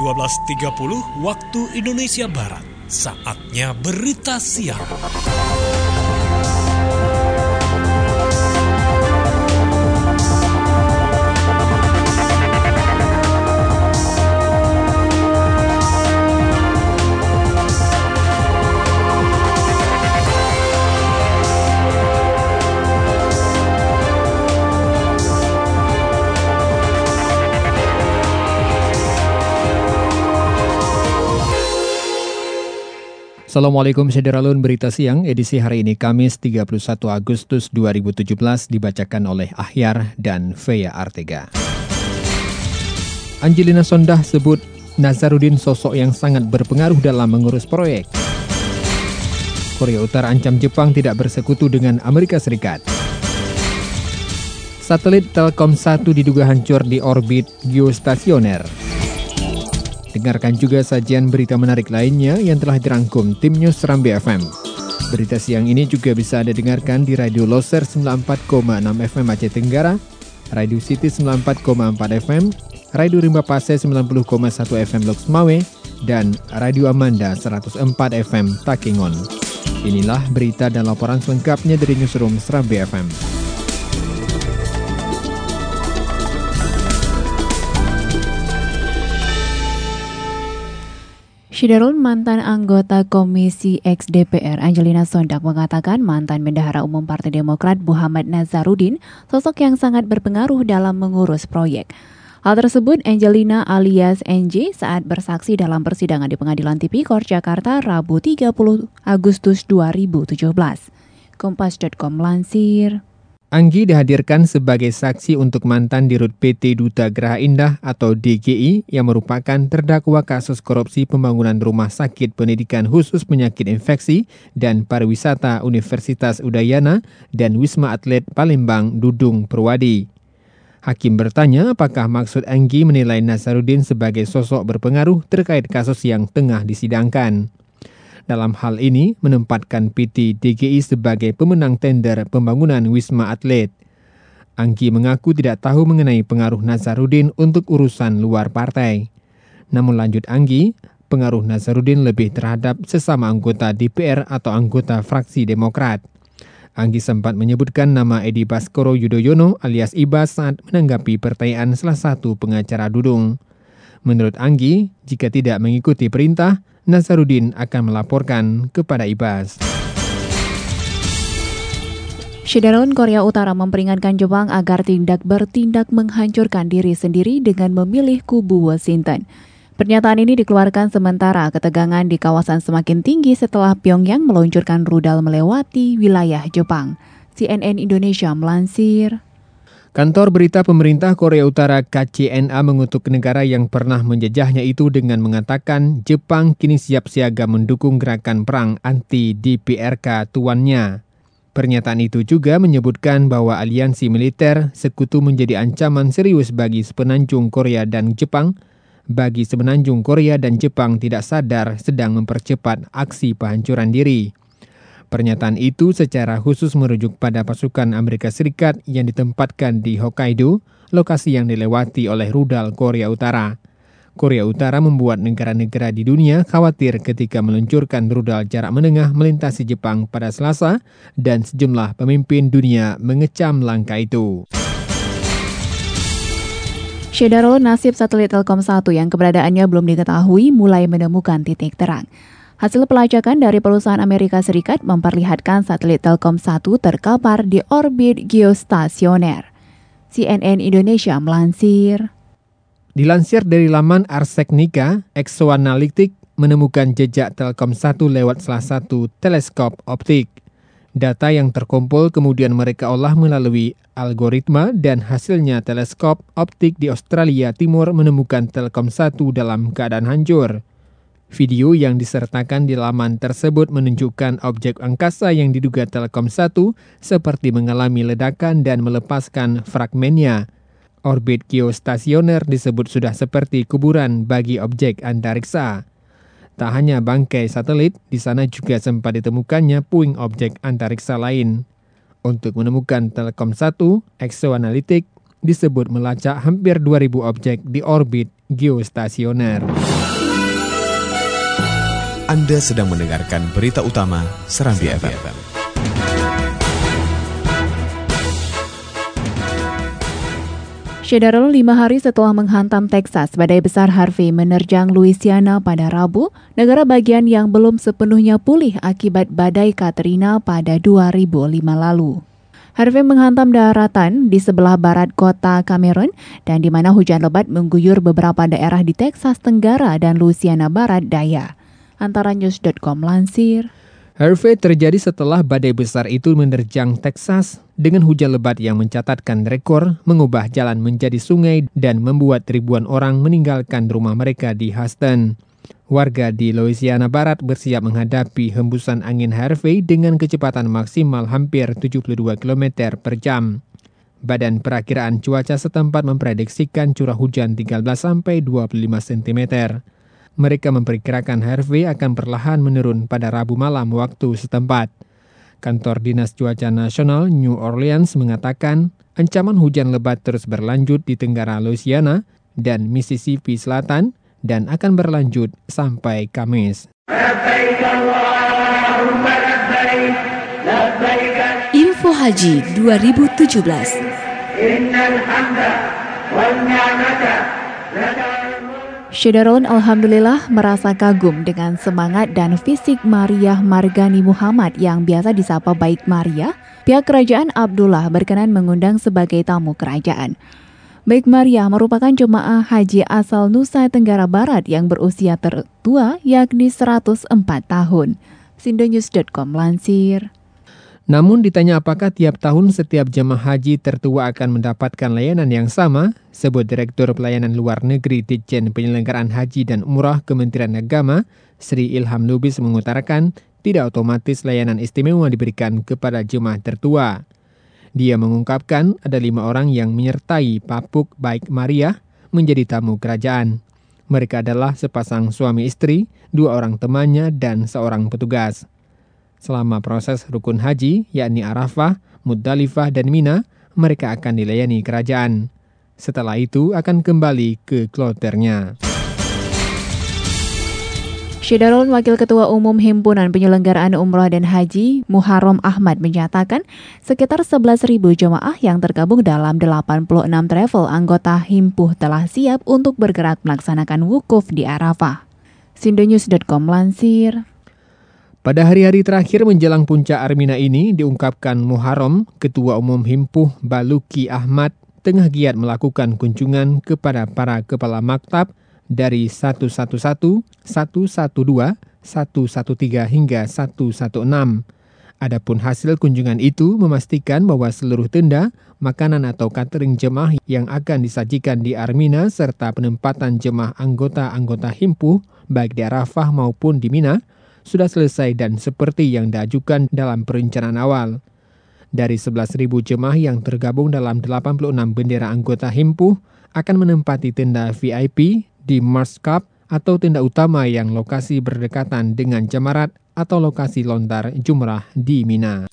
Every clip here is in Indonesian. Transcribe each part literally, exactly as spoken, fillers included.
dua belas tiga puluh waktu Indonesia Barat. Saatnya berita siang. Assalamualaikum Syederalun, berita siang edisi hari ini Kamis tiga puluh satu Agustus dua ribu tujuh belas dibacakan oleh Ahyar dan Fea Artega. Angelina Sondah sebut Nazarudin sosok yang sangat berpengaruh dalam mengurus proyek. Korea Utara ancam Jepang tidak bersekutu dengan Amerika Serikat. Satelit Telkom satu diduga hancur di orbit geostasioner. Dengarkan juga sajian berita menarik lainnya yang telah dirangkum tim News Serambi F M. Berita siang ini juga bisa Anda dengarkan di Radio Loser sembilan puluh empat koma enam F M Aceh Tenggara, Radio City sembilan puluh empat koma empat F M, Radio Rimba Pase sembilan puluh koma satu F M Loks Mawe, dan Radio Amanda seratus empat F M Takengon. Inilah berita dan laporan selengkapnya dari Newsroom Serambi F M. Syederun, mantan anggota Komisi X D P R Angelina Sondah mengatakan mantan Bendahara Umum Partai Demokrat Muhammad Nazarudin sosok yang sangat berpengaruh dalam mengurus proyek. Hal tersebut Angelina alias N J saat bersaksi dalam persidangan di Pengadilan Tipikor Jakarta Rabu tiga puluh Agustus dua ribu tujuh belas. Kompas titik com melansir. Anggi dihadirkan sebagai saksi untuk mantan Dirut P T Duta Geraha Indah atau D G I yang merupakan terdakwa kasus korupsi pembangunan rumah sakit pendidikan khusus penyakit infeksi dan pariwisata Universitas Udayana dan Wisma Atlet Palembang Dudung Perwadi. Hakim bertanya apakah maksud Anggi menilai Nazarudin sebagai sosok berpengaruh terkait kasus yang tengah disidangkan. Dalam hal ini menempatkan P T D G I sebagai pemenang tender pembangunan Wisma Atlet. Anggi mengaku tidak tahu mengenai pengaruh Nazarudin untuk urusan luar partai. Namun lanjut Anggi, pengaruh Nazarudin lebih terhadap sesama anggota D P R atau anggota fraksi Demokrat. Anggi sempat menyebutkan nama Edi Baskoro Yudhoyono alias Ibas saat menanggapi pertanyaan salah satu pengacara Dudung. Menurut Anggi, jika tidak mengikuti perintah, Nazarudin akan melaporkan kepada Ibas. Syederun, Korea Utara memperingatkan Jepang agar tidak bertindak menghancurkan diri sendiri dengan memilih kubu Washington. Pernyataan ini dikeluarkan sementara ketegangan di kawasan semakin tinggi setelah Pyongyang meluncurkan rudal melewati wilayah Jepang. C N N Indonesia melansir. Kantor berita pemerintah Korea Utara K C N A mengutuk negara yang pernah menjajahnya itu dengan mengatakan Jepang kini siap siaga mendukung gerakan perang anti-D P R K tuannya. Pernyataan itu juga menyebutkan bahwa aliansi militer sekutu menjadi ancaman serius bagi semenanjung Korea dan Jepang. Bagi semenanjung Korea dan Jepang tidak sadar sedang mempercepat aksi penghancuran diri. Pernyataan itu secara khusus merujuk pada pasukan Amerika Serikat yang ditempatkan di Hokkaido, lokasi yang dilewati oleh rudal Korea Utara. Korea Utara membuat negara-negara di dunia khawatir ketika meluncurkan rudal jarak menengah melintasi Jepang pada Selasa dan sejumlah pemimpin dunia mengecam langkah itu. Syederul, nasib satelit Telkom satu yang keberadaannya belum diketahui mulai menemukan titik terang. Hasil pelacakan dari perusahaan Amerika Serikat memperlihatkan satelit Telkom satu terkapar di orbit geostasioner. C N N Indonesia melansir. Dilansir dari laman Arseknika, ExoAnalytic menemukan jejak Telkom satu lewat salah satu teleskop optik. Data yang terkumpul kemudian mereka olah melalui algoritma dan hasilnya teleskop optik di Australia Timur menemukan Telkom satu dalam keadaan hancur. Video yang disertakan di laman tersebut menunjukkan objek angkasa yang diduga Telkom satu seperti mengalami ledakan dan melepaskan fragmennya. Orbit geostasioner disebut sudah seperti kuburan bagi objek antariksa. Tak hanya bangkai satelit, di sana juga sempat ditemukannya puing objek antariksa lain. Untuk menemukan Telkom satu, ExoAnalytic disebut melacak hampir dua ribu objek di orbit geostasioner. Anda sedang mendengarkan berita utama Serambi F M. Saudara, lima hari setelah menghantam Texas, badai besar Harvey menerjang Louisiana pada Rabu, negara bagian yang belum sepenuhnya pulih akibat badai Katrina pada dua ribu lima lalu. Harvey menghantam daratan di sebelah barat kota Cameron dan di mana hujan lebat mengguyur beberapa daerah di Texas Tenggara dan Louisiana Barat Daya. Antara news dot com lansir. Harvey terjadi setelah badai besar itu menerjang Texas dengan hujan lebat yang mencatatkan rekor, mengubah jalan menjadi sungai dan membuat ribuan orang meninggalkan rumah mereka di Houston. Warga di Louisiana Barat bersiap menghadapi hembusan angin Harvey dengan kecepatan maksimal hampir tujuh puluh dua kilometer per jam. Badan Perakiraan Cuaca setempat memprediksikan curah hujan tiga belas sampai dua puluh lima sentimeter. Mereka memperkirakan Harvey akan perlahan menurun pada Rabu malam waktu setempat. Kantor Dinas Cuaca Nasional New Orleans mengatakan ancaman hujan lebat terus berlanjut di tenggara Louisiana dan Mississippi Selatan dan akan berlanjut sampai Kamis. Info Haji dua ribu tujuh belas. Syederon alhamdulillah merasa kagum dengan semangat dan fisik Mariah Margani Muhammad yang biasa disapa Baik Maria. Pihak Kerajaan Abdullah berkenan mengundang sebagai tamu kerajaan. Baik Maria merupakan jemaah haji asal Nusa Tenggara Barat yang berusia tertua yakni seratus empat tahun. Sindonews dot com lansir. Namun ditanya apakah tiap tahun setiap jemaah haji tertua akan mendapatkan layanan yang sama, sebut Direktur Pelayanan Luar Negeri Ditjen Penyelenggaraan Haji dan Umrah Kementerian Agama, Sri Ilham Lubis mengutarakan tidak otomatis layanan istimewa diberikan kepada jemaah tertua. Dia mengungkapkan ada lima orang yang menyertai Papuk Baik Maria menjadi tamu kerajaan. Mereka adalah sepasang suami istri, dua orang temannya, dan seorang petugas. Selama proses rukun haji, yakni Arafah, Muzdalifah, dan Mina, mereka akan dilayani kerajaan. Setelah itu akan kembali ke kloternya. Syederon Wakil Ketua Umum Himpunan Penyelenggaraan Umrah dan Haji, Muharram Ahmad menyatakan sekitar sebelas ribu jemaah yang tergabung dalam delapan puluh enam travel anggota Himpuh telah siap untuk bergerak melaksanakan wukuf di Arafah. Sindonews dot com lansir. Pada hari-hari terakhir menjelang puncak Armina ini, diungkapkan Muharram, Ketua Umum Himpuh Baluki Ahmad, tengah giat melakukan kunjungan kepada para kepala maktab dari seratus sebelas, seratus dua belas, seratus tiga belas hingga seratus enam belas. Adapun hasil kunjungan itu memastikan bahwa seluruh tenda, makanan atau catering jemaah yang akan disajikan di Armina serta penempatan jemaah anggota-anggota Himpuh baik di Arafah maupun di Mina sudah selesai dan seperti yang diajukan dalam perencanaan awal. Dari sebelas ribu jemaah yang tergabung dalam delapan puluh enam bendera anggota Himpuh akan menempati tenda V I P di Mars Cup atau tenda utama yang lokasi berdekatan dengan Jamarat atau lokasi lontar Jumrah di Mina.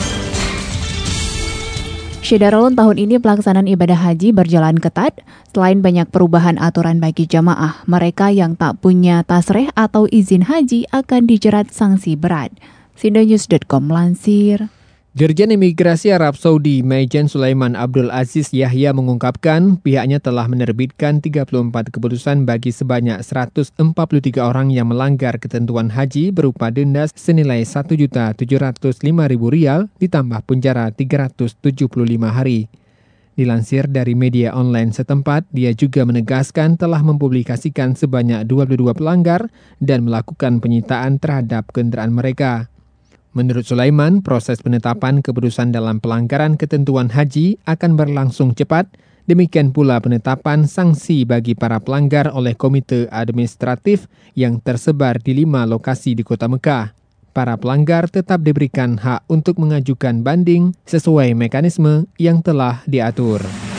Syederon tahun ini pelaksanaan ibadah haji berjalan ketat. Selain banyak perubahan aturan bagi jamaah, mereka yang tak punya tasreh atau izin haji akan dijerat sanksi berat. Sindonews dot com lansir. Dirjen Imigrasi Arab Saudi Maijen Sulaiman Abdul Aziz Yahya mengungkapkan pihaknya telah menerbitkan tiga puluh empat keputusan bagi sebanyak seratus empat puluh tiga orang yang melanggar ketentuan haji berupa denda senilai satu juta tujuh ratus lima ribu rial ditambah penjara tiga ratus tujuh puluh lima hari. Dilansir dari media online setempat, dia juga menegaskan telah mempublikasikan sebanyak dua puluh dua pelanggar dan melakukan penyitaan terhadap kendaraan mereka. Menurut Sulaiman, proses penetapan keputusan dalam pelanggaran ketentuan haji akan berlangsung cepat. Demikian pula penetapan sanksi bagi para pelanggar oleh komite administratif yang tersebar di lima lokasi di Kota Mekah. Para pelanggar tetap diberikan hak untuk mengajukan banding sesuai mekanisme yang telah diatur.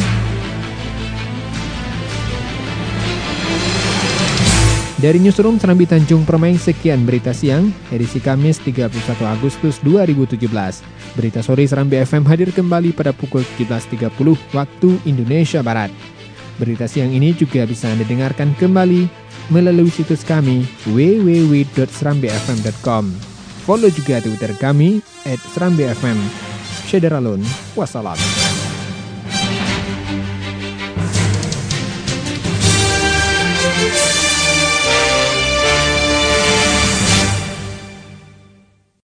Dari Newsroom Serambi Tanjung Permai, sekian berita siang, edisi Kamis tiga puluh satu Agustus dua ribu tujuh belas. Berita sore Serambi F M hadir kembali pada pukul tujuh belas tiga puluh waktu Indonesia Barat. Berita siang ini juga bisa Anda dengarkan kembali melalui situs kami w w w dot serambi f m dot com. Follow juga Twitter kami at serambi f m. Syederalun, wassalam.